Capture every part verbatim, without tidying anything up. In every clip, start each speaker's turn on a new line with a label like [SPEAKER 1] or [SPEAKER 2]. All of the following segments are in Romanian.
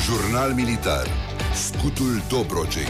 [SPEAKER 1] Jurnal militar. Scutul Dobrogei.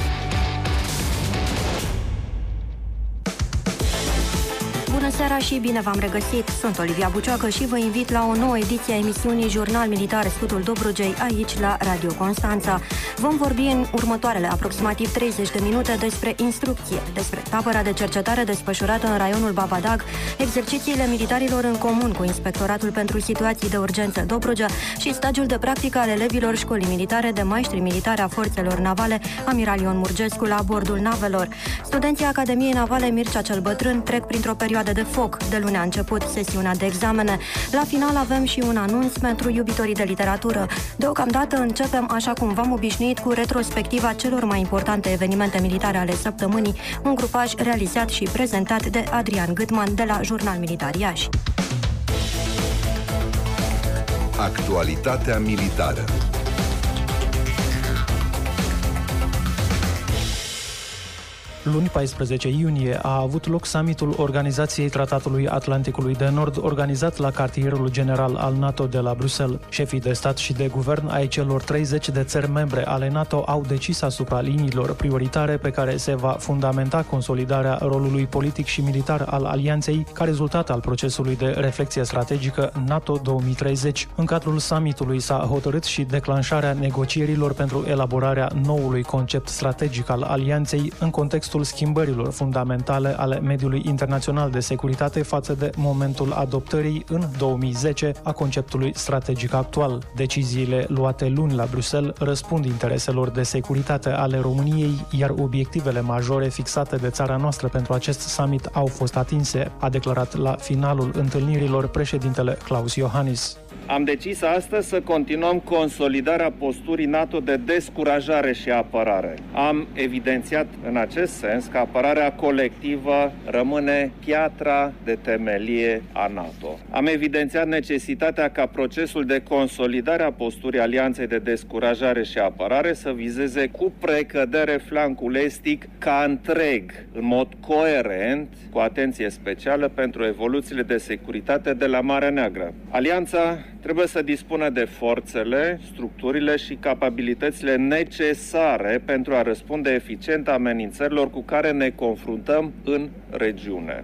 [SPEAKER 2] Bună seara și bine v-am regăsit! Sunt Olivia Bucioacă și vă invit la o nouă ediție a emisiunii Jurnal Militar Scutul Dobrogei aici la Radio Constanța. Vom vorbi în următoarele aproximativ treizeci de minute despre instrucție, despre tabăra de cercetare desfășurată în raionul Babadag, exercițiile militarilor în comun cu Inspectoratul pentru Situații de Urgență Dobrogea și stagiul de practică al elevilor școlii militare de maestri militare a forțelor navale Amiral Ion Murgescu la bordul navelor. Studenții Academiei Navale Mircea cel Bătrân trec printr-o perioadă de foc. De luni a început sesiunea de examene. La final avem și un anunț pentru iubitorii de literatură. Deocamdată începem, așa cum v-am obișnuit, cu retrospectiva celor mai importante evenimente militare ale săptămânii, un grupaj realizat și prezentat de Adrian Gâtman de la Jurnal Militar Iași.
[SPEAKER 1] Actualitatea militară.
[SPEAKER 3] Luni paisprezece iunie a avut loc summitul Organizației Tratatului Atlanticului de Nord, organizat la cartierul general al NATO de la Bruxelles. Șefii de stat și de guvern ai celor treizeci de țări membre ale NATO au decis asupra liniilor prioritare pe care se va fundamenta consolidarea rolului politic și militar al alianței ca rezultat al procesului de reflexie strategică NATO două mii treizeci. În cadrul summitului s-a hotărât și declanșarea negocierilor pentru elaborarea noului concept strategic al alianței în contextul schimbărilor fundamentale ale mediului internațional de securitate față de momentul adoptării în două mii zece a conceptului strategic actual. Deciziile luate luni la Bruxelles răspund intereselor de securitate ale României, iar obiectivele majore fixate de țara noastră pentru acest summit au fost atinse, a declarat la finalul întâlnirilor președintele Klaus Iohannis.
[SPEAKER 4] Am decis astăzi să continuăm consolidarea posturii NATO de descurajare și apărare. Am evidențiat în acest sens că apărarea colectivă rămâne piatra de temelie a NATO. Am evidențiat necesitatea ca procesul de consolidare a posturii Alianței de descurajare și apărare să vizeze cu precădere flancul estic ca întreg, în mod coerent, cu atenție specială pentru evoluțiile de securitate de la Marea Neagră. Alianța trebuie să dispună de forțele, structurile și capabilitățile necesare pentru a răspunde eficient amenințărilor cu care ne confruntăm în regiune.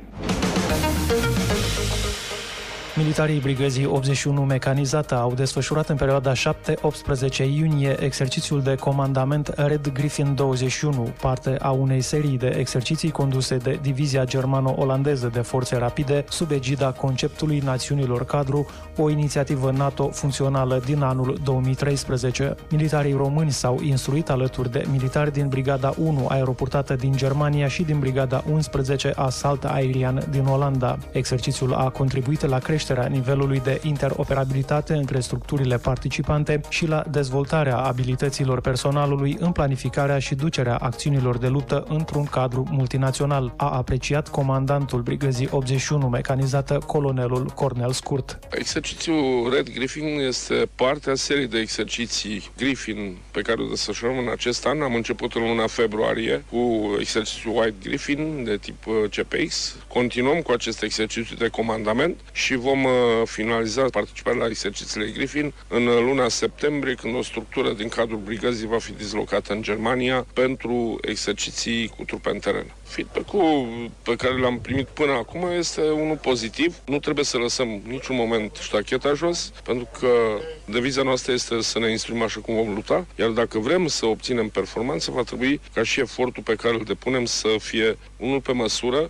[SPEAKER 3] Militarii Brigăzii optzeci și unu mecanizată au desfășurat în perioada șapte optsprezece iunie exercițiul de comandament Red Griffin douăzeci și unu, parte a unei serii de exerciții conduse de Divizia Germano-Olandeză de Forțe Rapide sub egida Conceptului Națiunilor Cadru, o inițiativă NATO funcțională din anul două mii treisprezece. Militarii români s-au instruit alături de militari din Brigada unu aeroportată din Germania și din Brigada unsprezece Asalt Aerian din Olanda. Exercițiul a contribuit la creșterea nivelului de interoperabilitate între structurile participante și la dezvoltarea abilităților personalului în planificarea și ducerea acțiunilor de luptă într-un cadru multinațional, a apreciat comandantul Brigăzii optzeci și unu mecanizată, colonelul Cornel Scurt.
[SPEAKER 5] Exercițiul Red Griffin este parte a serii de exerciții Griffin pe care o desfășurăm în acest an. Am început în luna februarie cu exercițiul White Griffin de tip C P X. Continuăm cu acest exercițiu de comandament și vom finaliza participarea la exercițiile Griffin în luna septembrie, când o structură din cadrul brigăzii va fi dislocată în Germania pentru exerciții cu trupe în teren. Feedback-ul pe care l-am primit până acum este unul pozitiv. Nu trebuie să lăsăm niciun moment ștacheta jos, pentru că deviza noastră este să ne instruim așa cum vom lupta, iar dacă vrem să obținem performanță, va trebui ca și efortul pe care îl depunem să fie unul pe măsură.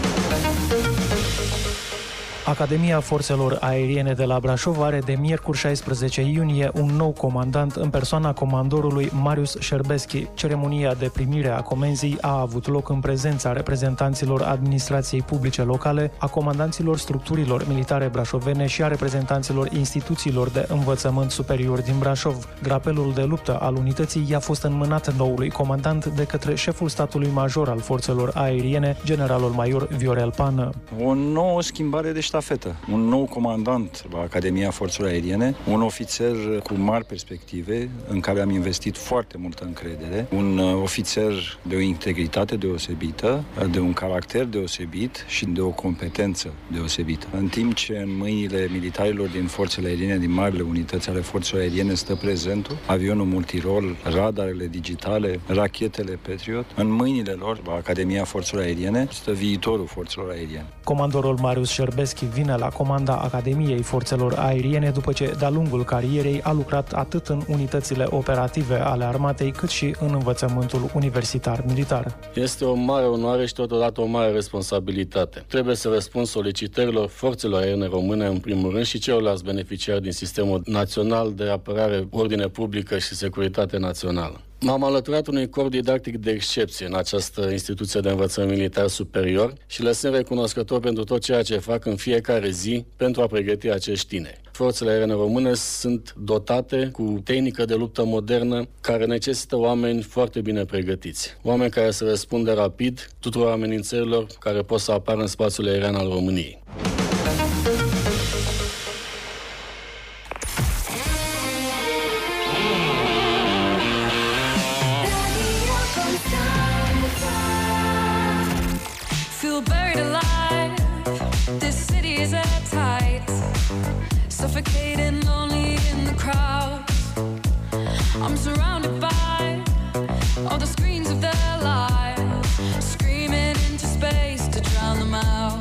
[SPEAKER 3] Academia Forțelor Aeriene de la Brașov are de miercuri șaisprezece iunie un nou comandant în persoana comandorului Marius Șerbeschi. Ceremonia de primire a comenzii a avut loc în prezența reprezentanților administrației publice locale, a comandanților structurilor militare brașovene și a reprezentanților instituțiilor de învățământ superior din Brașov. Drapelul de luptă al unității i-a fost înmânat noului comandant de către șeful statului major al Forțelor Aeriene, generalul major Viorel Pană.
[SPEAKER 6] O nouă schimbare de ștacheta ștafetă. Un nou comandant la Academia Forțelor Aeriene, un ofițer cu mari perspective, în care am investit foarte multă încredere, un ofițer de o integritate deosebită, de un caracter deosebit și de o competență deosebită. În timp ce în mâinile militarilor din Forțele Aeriene, din marile unități ale Forțelor Aeriene, stă prezentul, avionul multirol, radarele digitale, rachetele Patriot, în mâinile lor, la Academia Forțelor Aeriene, stă viitorul Forțelor Aeriene.
[SPEAKER 3] Comandorul Marius Șerbeschi vine la comanda Academiei Forțelor Aeriene după ce, de-a lungul carierei, a lucrat atât în unitățile operative ale armatei, cât și în învățământul universitar militar.
[SPEAKER 7] Este o mare onoare și totodată o mare responsabilitate. Trebuie să răspund solicitărilor Forțelor Aeriene Române, în primul rând, și celorlalți beneficiari din Sistemul Național de Apărare, Ordine Publică și Securitate Națională. M-am alăturat unui corp didactic de excepție în această instituție de învățământ militar superior și le sunt recunoscător pentru tot ceea ce fac în fiecare zi pentru a pregăti acești tineri. Forțele Aeriene Române sunt dotate cu tehnică de luptă modernă care necesită oameni foarte bine pregătiți. Oameni care să răspundă rapid tuturor amenințărilor care pot să apară în spațiul aerian al României.
[SPEAKER 8] Suffocating, lonely in the crowd. I'm surrounded by all the screens of their lives, screaming into space to drown them out.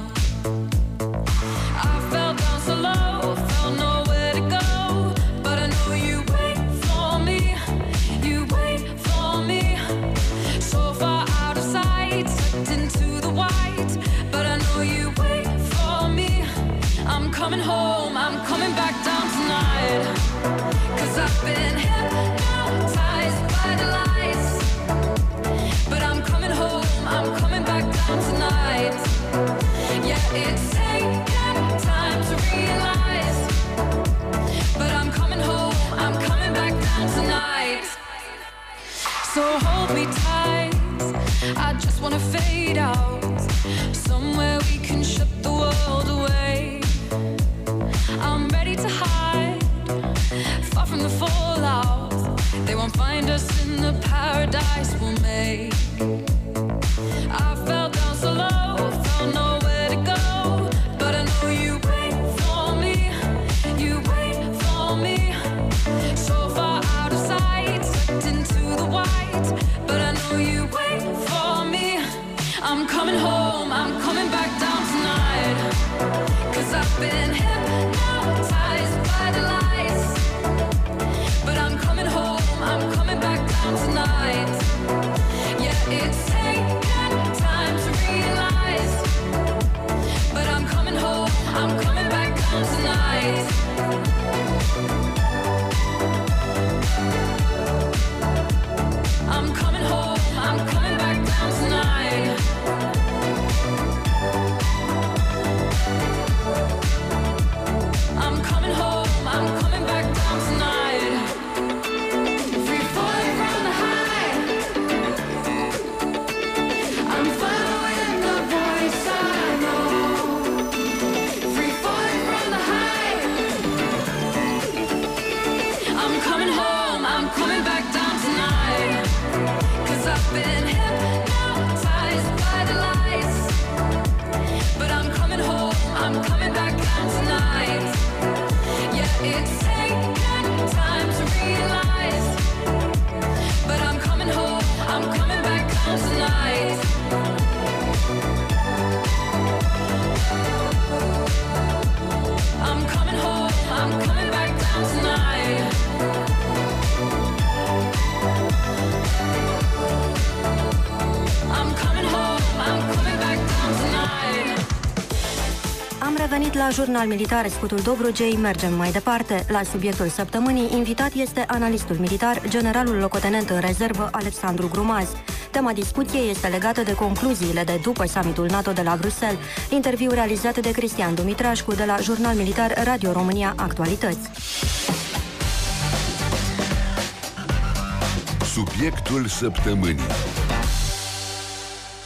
[SPEAKER 8] I fell down so low, felt nowhere to go, but I know you wait for me, you wait for me. So far out of sight, sucked into the white, but I know you wait for me. I'm coming home, I'm coming back down tonight, 'cause I've been hypnotized by the lights. But I'm coming home, I'm coming back down tonight. Yeah, it's taken time to realize, but I'm coming home, I'm coming back down tonight. So hold me tight, I just wanna fade out, somewhere we can shut the world away. I'm ready to hide, far from the fallout. They won't find us in the paradise we'll make. I fell down so low, found nowhere to go, but I know you wait for me, you wait for me. So far out of sight, sucked into the white, but I know you wait for me. I'm coming home, I'm coming back down tonight, 'cause I've been hypnotized by the lights. But I'm coming home, I'm coming back down tonight. Yeah, it's taken time to realize, but I'm coming home, I'm coming back down tonight. I'm coming home, I'm coming back down tonight. I'm coming home, I'm coming back down tonight. Free falling from the high, I'm following the voice I know. Free falling from the high, I'm coming home, I'm coming back down tonight, 'cause I've been hypnotized by the lights. But I'm coming home, I'm coming back down tonight. Yeah, it's taken time to realize, but I'm coming home, I'm coming back down tonight. I'm coming home, I'm coming back down tonight. I'm coming home, I'm coming back down tonight.
[SPEAKER 2] Am revenit la Jurnal Militar, Scutul Dobrogei. Mergem mai departe. La subiectul săptămânii, invitat este analistul militar, generalul locotenent în rezervă, Alexandru Grumaz. Tema discuției este legată de concluziile de după summitul NATO de la Bruxelles. Interviu realizat de Cristian Dumitrașcu de la Jurnal Militar Radio România Actualități.
[SPEAKER 1] Subiectul săptămânii.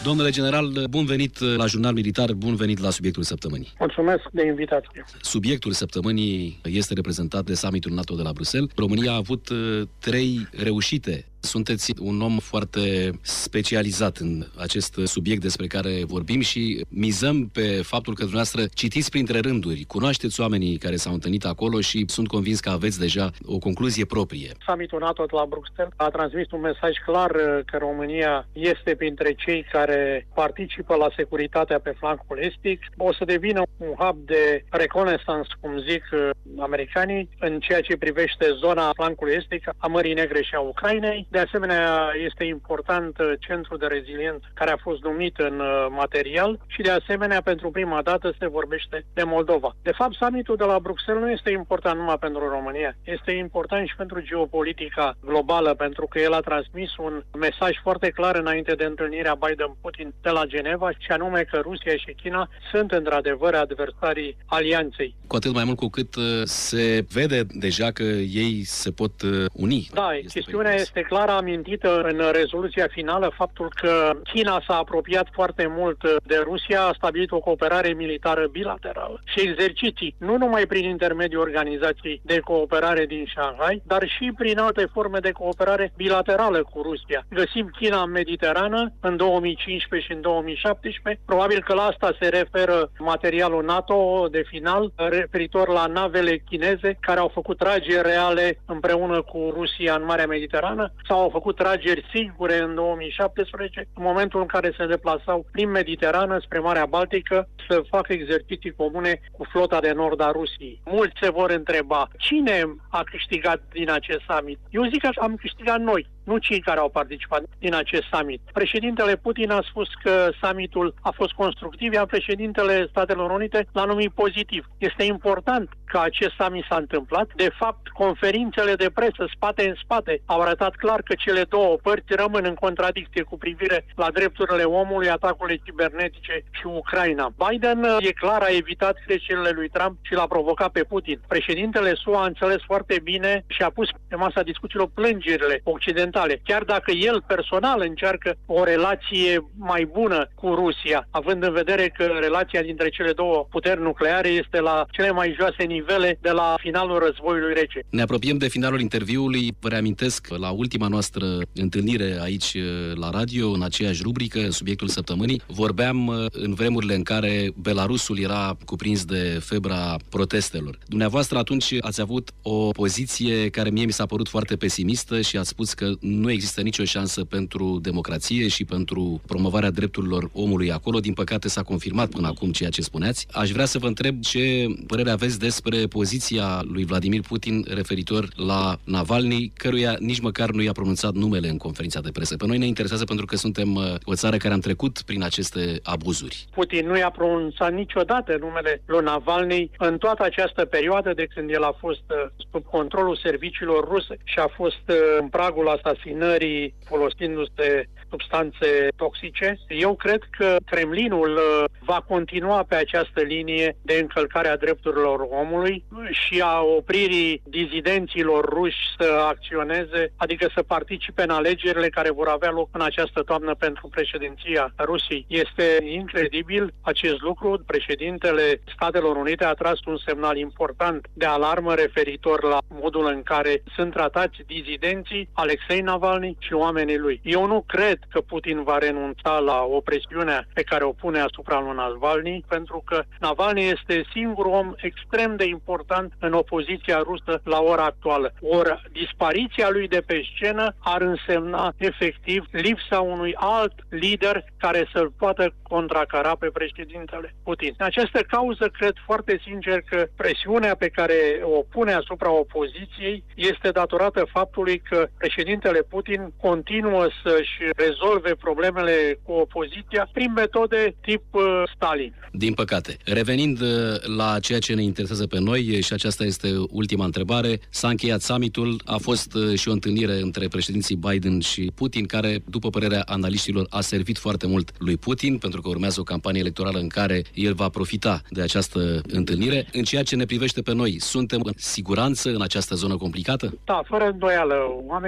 [SPEAKER 9] Domnule general, bun venit la Jurnal Militar, bun venit la subiectul săptămânii.
[SPEAKER 10] Mulțumesc de invitație.
[SPEAKER 9] Subiectul săptămânii este reprezentat de summitul NATO de la Bruxelles. România a avut trei reușite. Sunteți un om foarte specializat în acest subiect despre care vorbim și mizăm pe faptul că dumneavoastră citiți printre rânduri, cunoașteți oamenii care s-au întâlnit acolo și sunt convins că aveți deja o concluzie proprie.
[SPEAKER 10] Summitul NATO de la Bruxelles a transmis un mesaj clar că România este printre cei care participă la securitatea pe flancul estic. O să devină un hub de reconnaissance, cum zic americanii, în ceea ce privește zona flancului estic a Mării Negre și a Ucrainei. De asemenea, este important centrul de reziliență care a fost numit în material și de asemenea, pentru prima dată se vorbește de Moldova. De fapt, summitul de la Bruxelles nu este important numai pentru România, este important și pentru geopolitica globală, pentru că el a transmis un mesaj foarte clar înainte de întâlnirea Biden-Putin de la Geneva, și anume că Rusia și China sunt într-adevăr adversarii alianței.
[SPEAKER 9] Cu atât mai mult cu cât se vede deja că ei se pot uni.
[SPEAKER 10] Da, este chestiunea este clară amintită în rezoluția finală, faptul că China s-a apropiat foarte mult de Rusia, a stabilit o cooperare militară bilaterală și exerciții, nu numai prin intermediul organizației de cooperare din Shanghai, dar și prin alte forme de cooperare bilaterală cu Rusia. Găsim China în Mediterană în două mii cincisprezece și în două mii șaptesprezece. Probabil că la asta se referă materialul NATO de final, referitor la navele chineze care au făcut trageri reale împreună cu Rusia în Marea Mediterană, sau au făcut trageri sigure în două mii șaptesprezece, în momentul în care se deplasau prin Mediterană spre Marea Baltică să facă exerciții comune cu flota de nord a Rusiei. Mulți se vor întreba, cine a câștigat din acest summit? Eu zic că am câștigat noi, nu cei care au participat din acest summit. Președintele Putin a spus că summitul a fost constructiv, iar președintele Statelor Unite l-a numit pozitiv. Este important că acest summit s-a întâmplat. De fapt, conferințele de presă, spate în spate, au arătat clar că cele două părți rămân în contradicție cu privire la drepturile omului, atacurile cibernetice și Ucraina. Biden, e clar, a evitat greșelile lui Trump și l-a provocat pe Putin. Președintele S U A a înțeles foarte bine și a pus pe masa discuțiilor plângerile occidentale, chiar dacă el personal încearcă o relație mai bună cu Rusia, având în vedere că relația dintre cele două puteri nucleare este la cele mai joase nivele de la finalul războiului rece.
[SPEAKER 9] Ne apropiem de finalul interviului. Vă reamintesc că la ultima noastră întâlnire aici la radio, în aceeași rubrică, în subiectul săptămânii, vorbeam în vremurile în care Belarusul era cuprins de febra protestelor. Dumneavoastră atunci ați avut o poziție care mie mi s-a părut foarte pesimistă și ați spus că nu există nicio șansă pentru democrație și pentru promovarea drepturilor omului acolo. Din păcate s-a confirmat până acum ceea ce spuneați. Aș vrea să vă întreb ce părere aveți despre poziția lui Vladimir Putin referitor la Navalny, căruia nici măcar nu i-a pronunțat numele în conferința de presă. Pe noi ne interesează pentru că suntem o țară care am trecut prin aceste abuzuri.
[SPEAKER 10] Putin nu i-a pronunțat niciodată numele lui Navalny în toată această perioadă de când el a fost sub controlul serviciilor ruse și a fost în pragul asasinării folosindu-se substanțe toxice. Eu cred că Kremlinul va continua pe această linie de încălcare a drepturilor omului și a opririi dizidenților ruși să acționeze, adică să participe în alegerile care vor avea loc în această toamnă pentru președinția Rusiei. Este incredibil acest lucru. Președintele Statelor Unite a tras un semnal important de alarmă referitor la modul în care sunt tratați dizidenții, Alexei Navalny și oamenii lui. Eu nu cred că Putin va renunța la opresiunea pe care o pune asupra lui Navalny, pentru că Navalny este singurul om extrem de important în opoziția rusă la ora actuală. Ori dispariția lui de pe scenă ar însemna efectiv lipsa unui alt lider care să-l poată contracara pe președintele Putin. În această cauză cred foarte sincer că presiunea pe care o pune asupra opoziției este datorată faptului că președintele Putin continuă să-și rezolve problemele cu opoziția prin metode tip uh, Stalin.
[SPEAKER 9] Din păcate. Revenind uh, la ceea ce ne interesează pe noi, și aceasta este ultima întrebare, s-a încheiat summitul, a fost uh, și o întâlnire între președinții Biden și Putin, care, după părerea analiștilor, a servit foarte mult lui Putin, pentru că urmează o campanie electorală în care el va profita de această întâlnire. În ceea ce ne privește pe noi, suntem în siguranță în această zonă complicată?
[SPEAKER 10] Da, fără îndoială. Oamenii trebuie să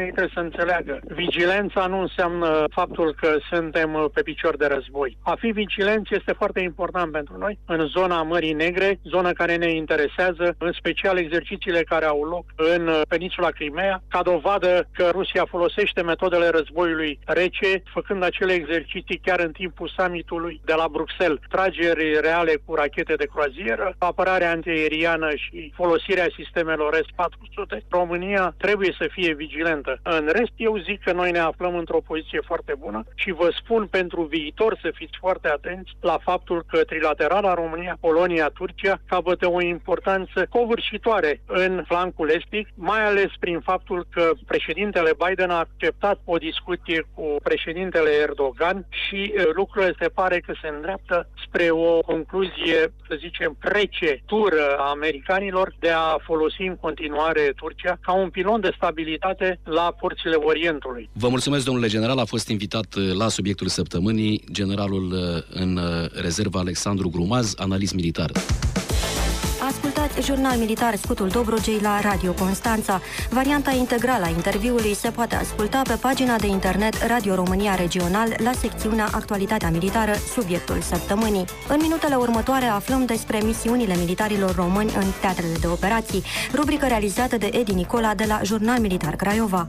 [SPEAKER 10] înțeleagă. Vigilența nu înseamnă faptul că suntem pe picior de război. A fi vigilenți este foarte important pentru noi în zona Mării Negre, zona care ne interesează, în special exercițiile care au loc în peninsula Crimea, ca dovadă că Rusia folosește metodele războiului rece, făcând acele exerciții chiar în timpul summitului de la Bruxelles. Trageri reale cu rachete de croazieră, apărare antiaeriană și folosirea sistemelor S patru sute. România trebuie să fie vigilentă. În rest, eu zic că noi ne aflăm într-o poziție foarte bună și vă spun pentru viitor să fiți foarte atenți la faptul că trilaterala România-Polonia-Turcia capătă o importanță covârșitoare în flancul estic, mai ales prin faptul că președintele Biden a acceptat o discuție cu președintele Erdogan și lucrurile se pare că se îndreaptă spre o concluzie, să zicem, precetură a americanilor de a folosi în continuare Turcia ca un pilon de stabilitate la porțile Orientului.
[SPEAKER 9] Vă mulțumesc, domnule general. A fost invitat la subiectul săptămânii generalul în rezervă Alexandru Grumaz, analist militar.
[SPEAKER 2] Ascultați Jurnal Militar Scutul Dobrogei la Radio Constanța. Varianta integrală a interviului se poate asculta pe pagina de internet Radio România Regional la secțiunea Actualitatea Militară, subiectul săptămânii. În minutele următoare aflăm despre misiunile militarilor români în teatrele de operații, rubrică realizată de Edi Nicola de la Jurnal Militar Craiova.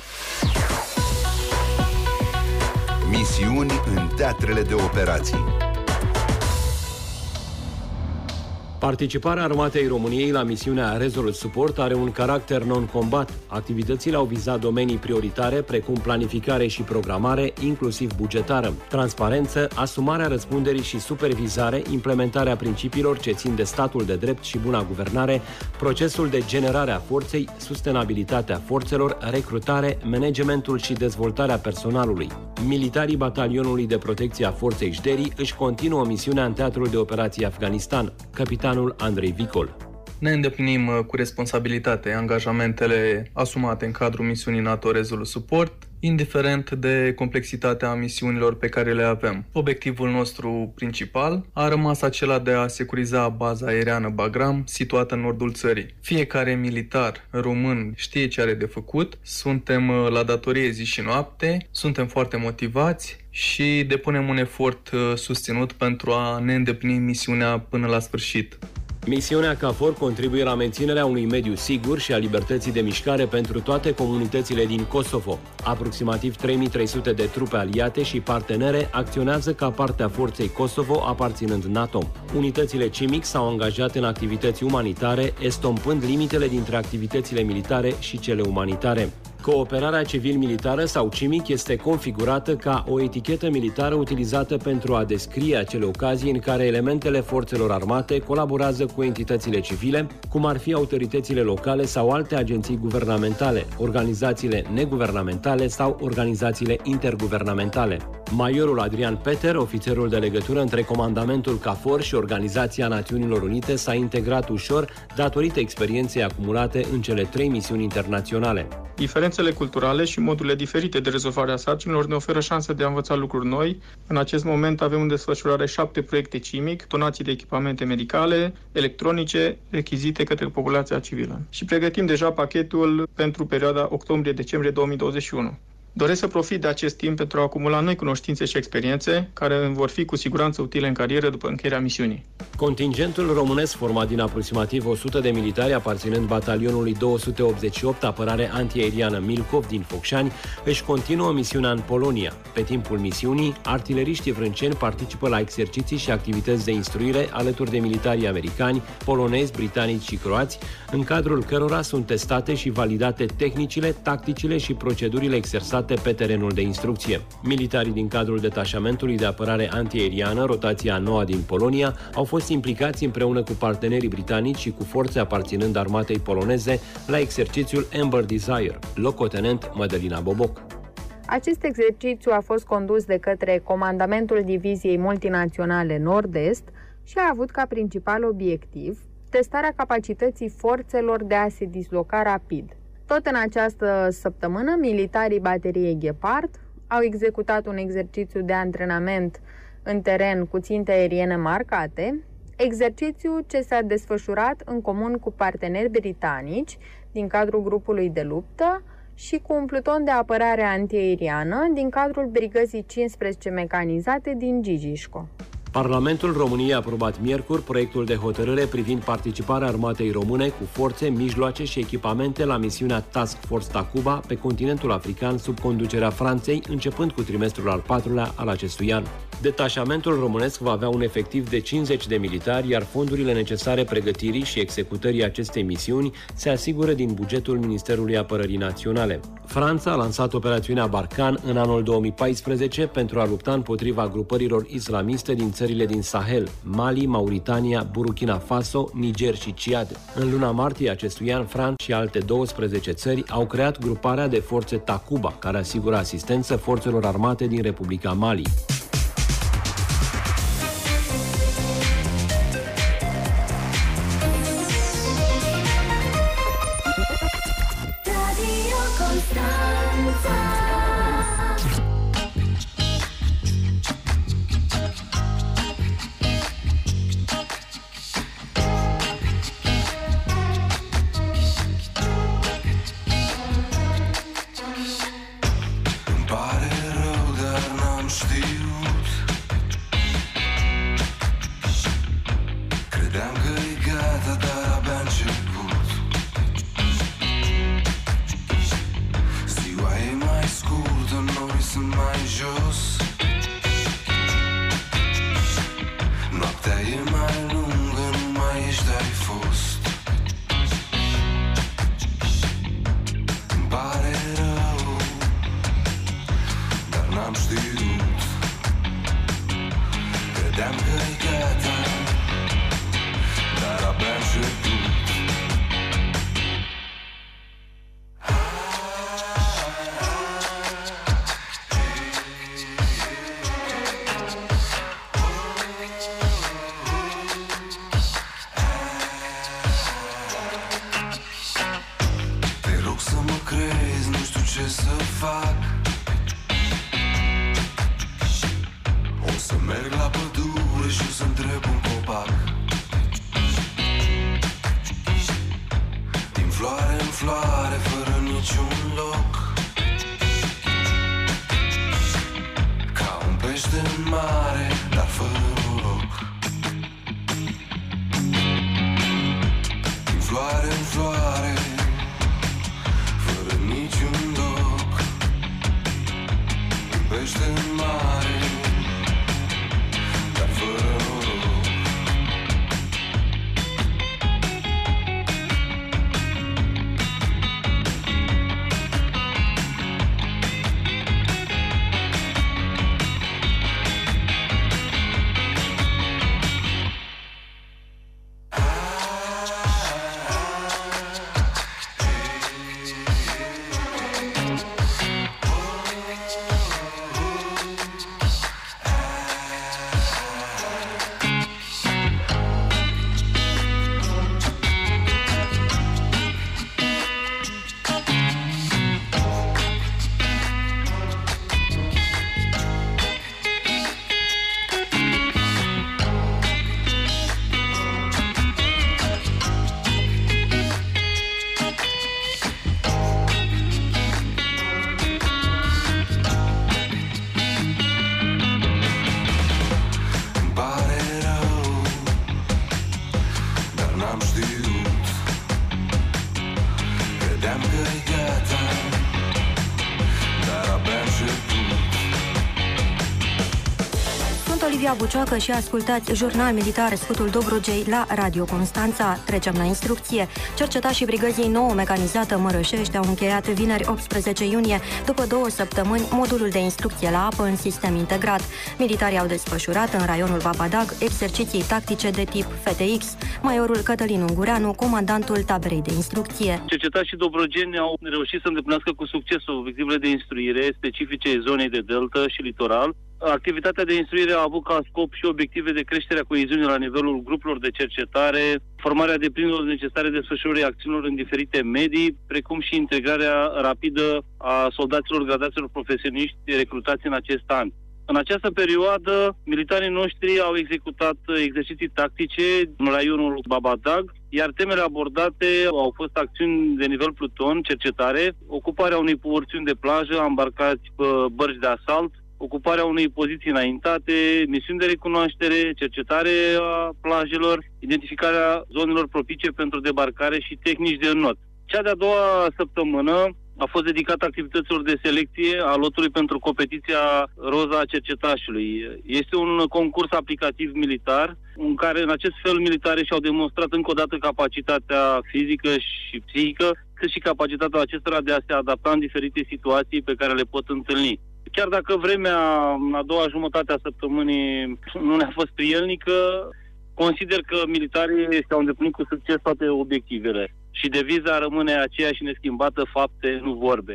[SPEAKER 1] Misiuni în teatrele de operații.
[SPEAKER 11] Participarea Armatei României la misiunea Resolute Support are un caracter non-combat. Activitățile au vizat domenii prioritare precum planificare și programare, inclusiv bugetară, transparență, asumarea răspunderii și supervizare, implementarea principiilor ce țin de statul de drept și buna guvernare, procesul de generare a forței, sustenabilitatea forțelor, recrutare, managementul și dezvoltarea personalului. Militarii Batalionului de Protecție a Forței Jderii își continuă misiunea în teatrul de operații Afganistan. Capitan Andrei Vicol.
[SPEAKER 12] Ne îndeplinim cu responsabilitate angajamentele asumate în cadrul misiunii NATO Resolute Support, indiferent de complexitatea misiunilor pe care le avem. Obiectivul nostru principal a rămas acela de a securiza baza aeriană Bagram, situată în nordul țării. Fiecare militar român știe ce are de făcut, suntem la datorie zi și noapte, suntem foarte motivați și depunem un efort susținut pentru a ne îndeplini misiunea până la sfârșit.
[SPEAKER 11] Misiunea KFOR contribuie la menținerea unui mediu sigur și a libertății de mișcare pentru toate comunitățile din Kosovo. Aproximativ trei mii trei sute de trupe aliate și partenere acționează ca parte a forței Kosovo aparținând NATO. Unitățile CIMIC s-au angajat în activități umanitare, estompând limitele dintre activitățile militare și cele umanitare. Cooperarea civil-militară sau CIMIC este configurată ca o etichetă militară utilizată pentru a descrie acele ocazii în care elementele forțelor armate colaborează cu entitățile civile, cum ar fi autoritățile locale sau alte agenții guvernamentale, organizațiile neguvernamentale sau organizațiile interguvernamentale. Majorul Adrian Peter, ofițerul de legătură între comandamentul KFOR și Organizația Națiunilor Unite, s-a integrat ușor datorită experienței acumulate în cele trei misiuni internaționale.
[SPEAKER 13] Diferențele culturale și modurile diferite de rezolvare a sarcinilor ne oferă șansa de a învăța lucruri noi. În acest moment avem în desfășurare șapte proiecte CIMIC, donații de echipamente medicale, electronice, rechizite către populația civilă. Și pregătim deja pachetul pentru perioada octombrie-decembrie două mii douăzeci și unu. Doresc să profit de acest timp pentru a acumula noi cunoștințe și experiențe, care vor fi cu siguranță utile în carieră după încheierea misiunii.
[SPEAKER 11] Contingentul românesc, format din aproximativ o sută de militari aparținând batalionului două sute optzeci și opt apărare antiaeriană Milkov din Focșani, își continuă misiunea în Polonia. Pe timpul misiunii, artileriștii vrânceni participă la exerciții și activități de instruire alături de militarii americani, polonezi, britanici și croați, în cadrul cărora sunt testate și validate tehnicile, tacticile și procedurile exersate pe terenul de instrucție. Militarii din cadrul detașamentului de apărare antiaeriană, rotația a noua din Polonia, au fost implicați împreună cu partenerii britanici și cu forțe aparținând armatei poloneze la exercițiul Amber Desire, locotenent Mădălina Boboc.
[SPEAKER 14] Acest exercițiu a fost condus de către Comandamentul Diviziei Multinaționale Nord-Est și a avut ca principal obiectiv testarea capacității forțelor de a se disloca rapid. Tot în această săptămână, militarii bateriei Gepard au executat un exercițiu de antrenament în teren cu ținte aeriene marcate, exercițiu ce s-a desfășurat în comun cu parteneri britanici din cadrul grupului de luptă și cu un pluton de apărare antiaeriană din cadrul brigăzii cincisprezece mecanizate din Gigișco.
[SPEAKER 11] Parlamentul României a aprobat miercuri proiectul de hotărâre privind participarea armatei române cu forțe, mijloace și echipamente la misiunea Task Force Takuba pe continentul african sub conducerea Franței, începând cu trimestrul al patrulea al acestui an. Detașamentul românesc va avea un efectiv de cincizeci de militari, iar fondurile necesare pregătirii și executării acestei misiuni se asigură din bugetul Ministerului Apărării Naționale. Franța a lansat operațiunea Barkhane în anul două mii paisprezece pentru a lupta împotriva grupărilor islamiste din țările din Sahel, Mali, Mauritania, Burkina Faso, Niger și Ciad. În luna martie acestui an, Franța și alte douăsprezece țări au creat gruparea de forțe Takuba, care asigură asistență forțelor armate din Republica Mali.
[SPEAKER 2] Olivia Bucioacă și ascultați Jurnal Militar Scutul Dobrogei la Radio Constanța. Trecem la instrucție. Cercetașii brigăzii nouă mecanizată Mărășești au încheiat vineri optsprezece iunie, după două săptămâni, modulul de instrucție la apă în sistem integrat. Militarii au desfășurat în raionul Vapadag exerciții tactice de tip F T X. Majorul Cătălin Ungureanu, comandantul taberei de instrucție.
[SPEAKER 15] Cercetașii dobrogeni au reușit să îndeplinească cu succes obiectivele de instruire specifice zonei de delta și litoral. Activitatea de instruire a avut ca scop și obiective de creștere a coeziunii la nivelul grupurilor de cercetare, formarea deplinelor necesare desfășurării acțiunilor în diferite medii, precum și integrarea rapidă a soldaților gradaților profesioniști recrutați în acest an. În această perioadă, militarii noștri au executat exerciții tactice în raionul Babadag, iar temele abordate au fost acțiuni de nivel pluton, cercetare, ocuparea unei porțiuni de plajă, ambarcați pe bărci de asalt, ocuparea unei poziții înaintate, misiuni de recunoaștere, cercetare a plajelor, identificarea zonelor propice pentru debarcare și tehnici de înot. Cea de-a doua săptămână a fost dedicată activităților de selecție a lotului pentru competiția Roza a Cercetașului. Este un concurs aplicativ militar, în care în acest fel militarii și-au demonstrat încă o dată capacitatea fizică și psihică, cât și capacitatea acestora de a se adapta în diferite situații pe care le pot întâlni. Chiar dacă vremea în a doua jumătate a săptămânii nu ne-a fost prielnică, consider că militarii și-au îndeplinit cu succes toate obiectivele. Și deviza rămâne aceeași neschimbată, fapte, nu vorbe.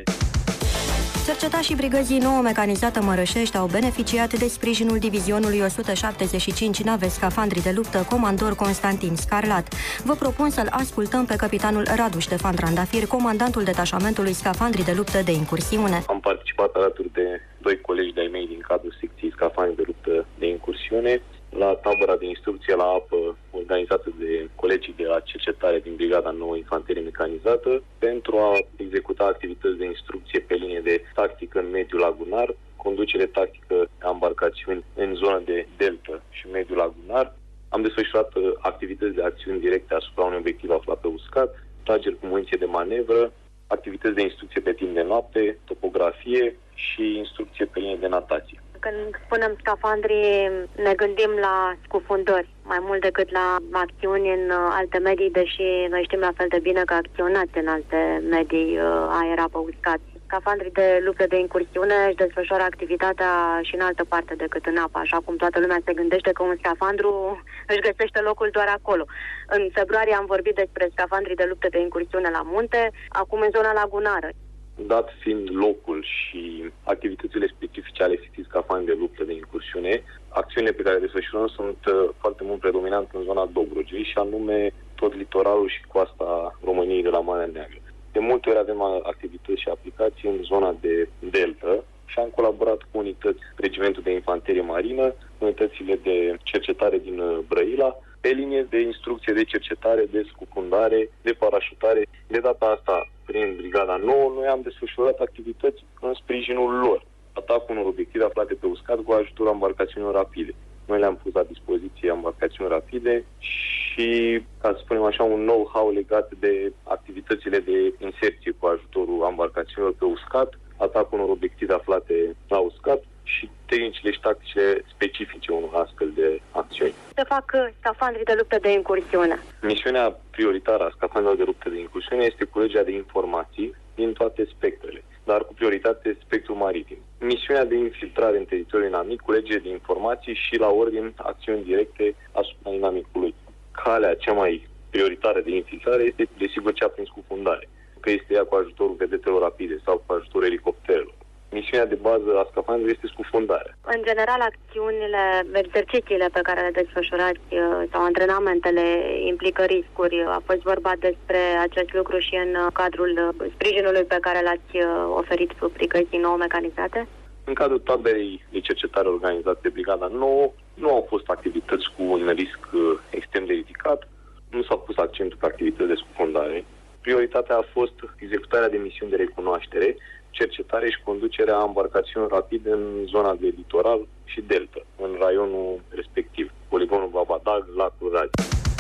[SPEAKER 2] Cercetașii brigăzii nouă mecanizată Mărășești au beneficiat de sprijinul divizionului o sută șaptezeci și cinci nave scafandri de luptă, comandor Constantin Scarlat. Vă propun să-l ascultăm pe capitanul Radu Ștefan Trandafir, comandantul detașamentului scafandri de luptă de incursiune.
[SPEAKER 16] Am participat alături de doi colegi de-ai mei din cadrul secției scafandri de luptă de incursiune la tabăra de instrucție la apă organizată de colegii de la cercetare din Brigada nouă Infanterie Mecanizată pentru a executa activități de instrucție pe linie de tactică în mediul lagunar, conducere tactică a embarcațiuni în zona de delta și mediul lagunar. Am desfășurat activități de acțiuni directe asupra unui obiectiv aflat pe uscat, trageri cu muniție de manevră, activități de instrucție pe timp de noapte, topografie și instrucție pe linie de natație.
[SPEAKER 17] Când spunem scafandri, ne gândim la scufundări, mai mult decât la acțiuni în alte medii, deși noi știm la fel de bine că acționați în alte medii aera pe uscat. Scafandrii de luptă de incursiune își desfășoară activitatea și în altă parte decât în apă, așa cum toată lumea se gândește că un scafandru își găsește locul doar acolo. În februarie am vorbit despre scafandrii de luptă de incursiune la munte, acum în zona lagunară.
[SPEAKER 16] Dat fiind locul și activitățile specifice ale secției scafandri de luptă de incursiune, acțiunile pe care le desfășurăm sunt foarte mult predominante în zona Dobrogei și anume tot litoralul și coasta României de la Marea Neagră. De multe ori avem activități și aplicații în zona de delta și am colaborat cu unități Regimentul de Infanterie Marină, unitățile de cercetare din Brăila, pe linie de instrucție de cercetare, de scufundare, de parașutare. De data asta, prin Brigada nouă, noi am desfășurat activități în sprijinul lor. Atacul unor obiective aflate pe uscat cu ajutorul embarcațiunilor rapide. Noi le-am pus la dispoziție embarcațiuni rapide și, ca să spunem așa, un know-how legat de activitățile de inserție cu ajutorul embarcațiunilor pe uscat, atacul unor obiective aflate la uscat și tehnicile și tacticile specifice unor astfel de acțiuni.
[SPEAKER 17] Se fac scafandrii de luptă de incursiune.
[SPEAKER 16] Misiunea prioritară a scafandrilor de luptă de incursiune este culegerea de informații din toate spectrele, dar cu prioritate spectrul maritim. Misiunea de infiltrare în teritoriul inamic, culegere de informații și la ordin acțiuni directe asupra inamicului. Calea cea mai prioritară de infiltrare este, desigur, cea prin scufundare, că este ea cu ajutorul vedetelor rapide sau cu ajutorul elicopterelor. Misiunea de bază a scafandrului este scufundarea.
[SPEAKER 17] În general, acțiunile, exercițiile pe care le desfășurați sau antrenamentele implică riscuri. A fost vorba despre acest lucru și în cadrul sprijinului pe care l-ați oferit brigăzii nouă mecanizate?
[SPEAKER 16] În cadrul taberei de cercetare organizate de Brigada nouă, nu au fost activități cu un risc extrem de ridicat, nu s-a pus accentul pe activități de scufundare. Prioritatea a fost executarea de misiuni de recunoaștere, cercetare și conducerea embarcațiunilor rapide în zona de litoral și delta, în raionul respectiv, poligonul Babadag, lacul Radi.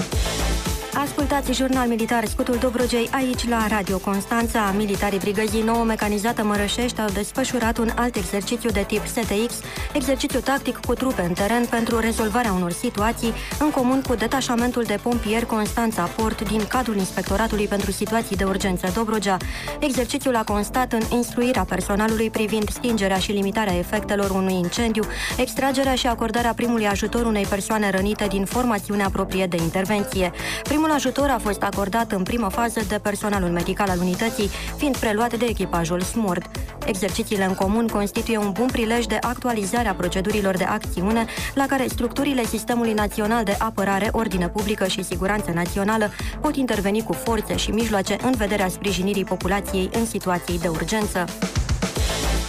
[SPEAKER 2] Ascultați Jurnal Militar Scutul Dobrogei aici la Radio Constanța. Militarii brigăzii nouă mecanizată Mărășești au desfășurat un alt exercițiu de tip S T X, exercițiu tactic cu trupe în teren pentru rezolvarea unor situații în comun cu detașamentul de pompieri Constanța Port din cadrul Inspectoratului pentru Situații de Urgență Dobrogea. Exercițiul a constat în instruirea personalului privind stingerea și limitarea efectelor unui incendiu, extragerea și acordarea primului ajutor unei persoane rănite din formațiunea proprie de intervenție. Primul ajutor a fost acordat în primă fază de personalul medical al unității, fiind preluat de echipajul SMURD. Exercițiile în comun constituie un bun prilej de actualizare a procedurilor de acțiune la care structurile Sistemului Național de Apărare, Ordine Publică și Siguranță Națională pot interveni cu forțe și mijloace în vederea sprijinirii populației în situații de urgență.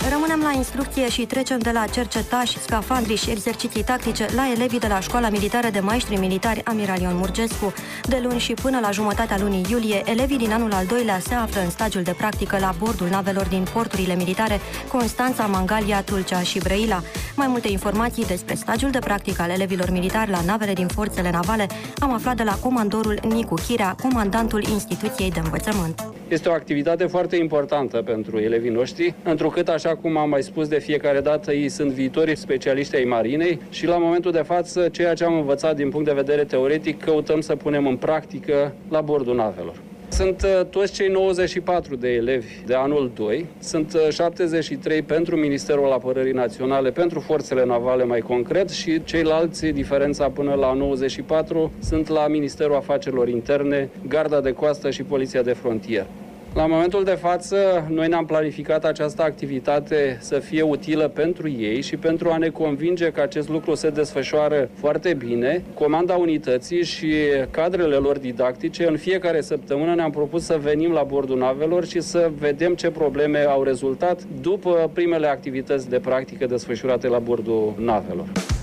[SPEAKER 2] Rămânem la instrucție și trecem de la cercetași, scafandri și exerciții tactice la elevii de la Școala Militară de Maestri Militari Amiral Ion Murgescu. De luni și până la jumătatea lunii iulie, elevii din anul al doilea se află în stagiul de practică la bordul navelor din porturile militare Constanța, Mangalia, Tulcea și Brăila. Mai multe informații despre stagiul de practică al elevilor militari la navele din forțele navale am aflat de la comandorul Nicu Chirea, comandantul instituției de învățământ.
[SPEAKER 18] Este o activitate foarte importantă pentru elevii noștri, întrucât, așa cum am mai spus de fiecare dată, ei sunt viitorii specialiști ai marinei și la momentul de față, ceea ce am învățat din punct de vedere teoretic, căutăm să punem în practică la bordul navelor. Sunt uh, toți cei nouăzeci și patru de elevi de anul doi, sunt uh, șaptezeci și trei pentru Ministerul Apărării Naționale, pentru forțele navale mai concret și ceilalți, diferența până la nouăzeci și patru, sunt la Ministerul Afacerilor Interne, Garda de Coastă și Poliția de Frontieră. La momentul de față, noi ne-am planificat această activitate să fie utilă pentru ei și pentru a ne convinge că acest lucru se desfășoară foarte bine. Comanda unității și cadrele lor didactice, în fiecare săptămână ne-am propus să venim la bordul navelor și să vedem ce probleme au rezultat după primele activități de practică desfășurate la bordul navelor.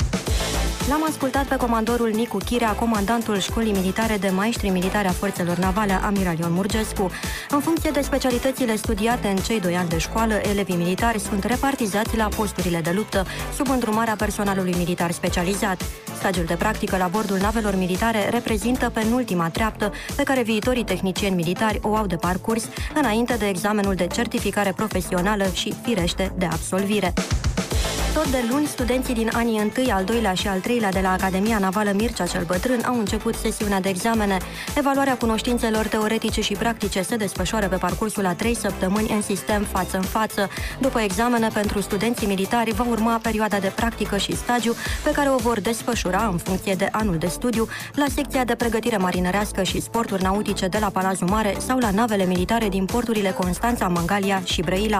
[SPEAKER 2] L-am ascultat pe comandorul Nicu Chirea, comandantul Școlii Militare de Maestri Militari a Forțelor Navale Amiral Ion Murgescu. În funcție de specialitățile studiate în cei doi ani de școală, elevii militari sunt repartizați la posturile de luptă, sub îndrumarea personalului militar specializat. Stagiul de practică la bordul navelor militare reprezintă penultima treaptă pe care viitorii tehnicieni militari o au de parcurs, înainte de examenul de certificare profesională și, firește, de absolvire. Tot de luni, studenții din anii întâi, al doilea și al treilea de la Academia Navală Mircea cel Bătrân au început sesiunea de examene. Evaluarea cunoștințelor teoretice și practice se desfășoară pe parcursul a trei săptămâni în sistem față în față. După examene pentru studenții militari va urma perioada de practică și stagiu pe care o vor desfășura în funcție de anul de studiu la secția de pregătire marinărească și sporturi nautice de la Palazul Mare sau la navele militare din porturile Constanța, Mangalia și Brăila.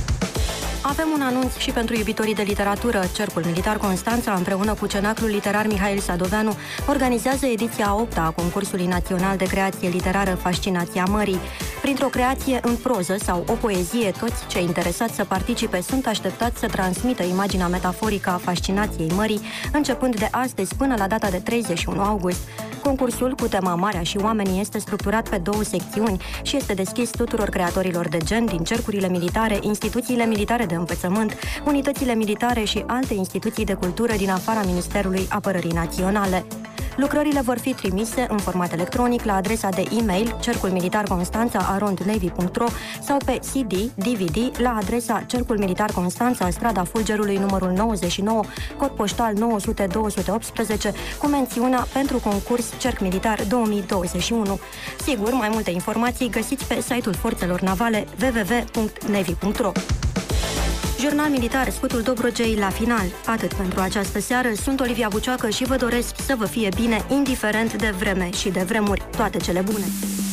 [SPEAKER 2] Avem un anunț și pentru iubitorii de literatură. Cercul Militar Constanța, împreună cu Cenaclul Literar Mihail Sadoveanu, organizează ediția a opta a concursului național de creație literară Fascinația Mării. Printr-o creație în proză sau o poezie, toți cei interesați să participe sunt așteptați să transmită imaginea metaforică a fascinației mării, începând de astăzi până la data de treizeci și unu august. Concursul cu tema Marea și oamenii este structurat pe două secțiuni și este deschis tuturor creatorilor de gen din cercurile militare, instituțiile militare de învățământ, unitățile militare și alte instituții de cultură din afara Ministerului Apărării Naționale. Lucrările vor fi trimise în format electronic la adresa de e-mail cercul militar constanța arond navy punct ro sau pe C D, D V D la adresa Cercul Militar Constanța, strada Fulgerului, numărul nouăzeci și nouă, cod poștal nouă sute două sute optsprezece, cu mențiunea pentru concurs Cerc Militar două mii douăzeci și unu. Sigur, mai multe informații găsiți pe site-ul Forțelor Navale w w w punct navy punct ro. Jurnal Militar, Scutul Dobrogei la final. Atât pentru această seară. Sunt Olivia Bucioacă și vă doresc să vă fie bine, indiferent de vreme și de vremuri. Toate cele bune!